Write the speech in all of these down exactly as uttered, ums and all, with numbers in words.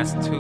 That's two.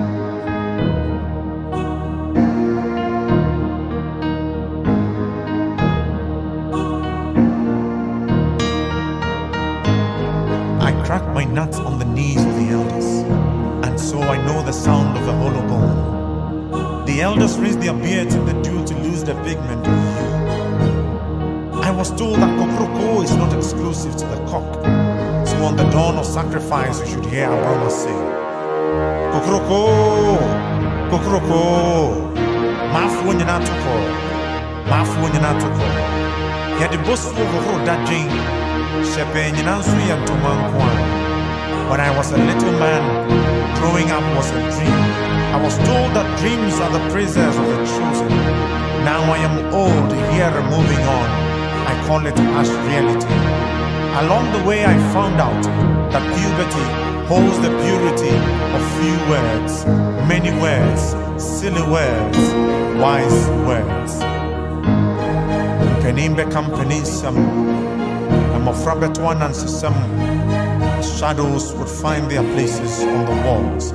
I crack my nuts on the knees of the elders, and so I know the sound of the hollow bone. The elders raise their beards in the dew to lose their pigment of hue. I was told that Kokroko is not exclusive to the cock, so on the dawn of sacrifice you should hear Abraham say, Kokroko, Kokroko, Mafu nyina toko, Mafu nyina toko. Yadi bosu Kokoro dajin, Shepe nyina nsu ya ntomankwa. When I was a little man, growing up was a dream. I was told that dreams are the praises of the chosen. Now I am old, here moving on. I call it as reality. Along the way I found out that puberty holds the purity of few words, many words, silly words, wise words. Penimbe company some, I'm a frabbet one and some. Shadows would find their places on the walls.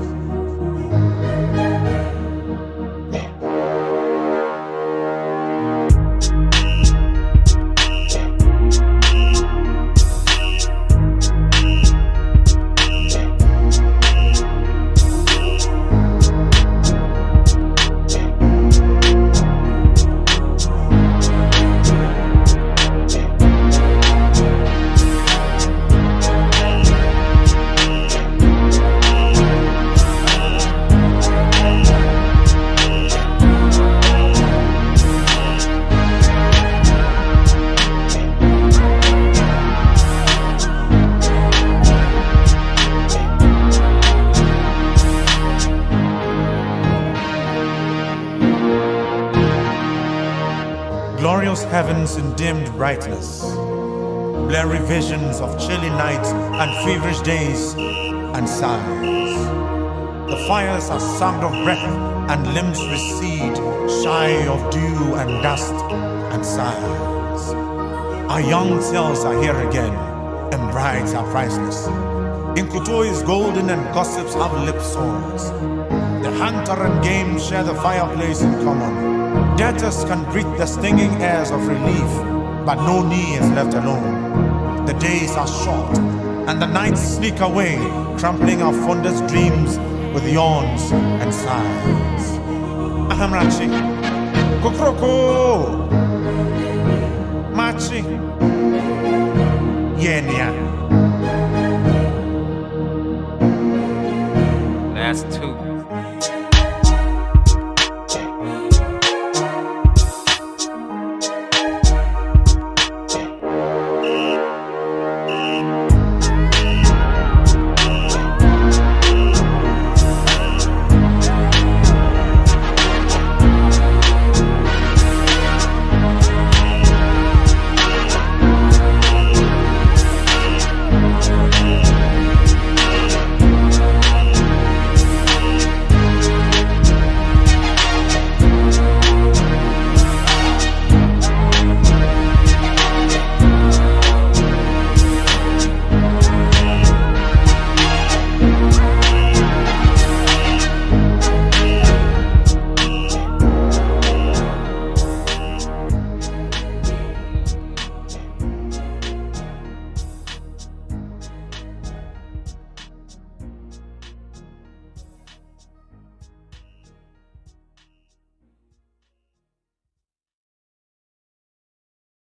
Glorious heavens in dimmed brightness, blurry visions of chilly nights and feverish days and sighs. The fires are sagged of breath and limbs recede, shy of dew and dust and sighs. Our young selves are here again, and brides are priceless. Inkuto is golden and gossips have lip sores. The hunter and game share the fireplace in common. Debtors can breathe the stinging airs of relief, but no knee is left alone. The days are short, and the nights sneak away, trampling our fondest dreams with yawns and sighs. Ahamrachi, Kokroko, Machi, Yenya. That's two.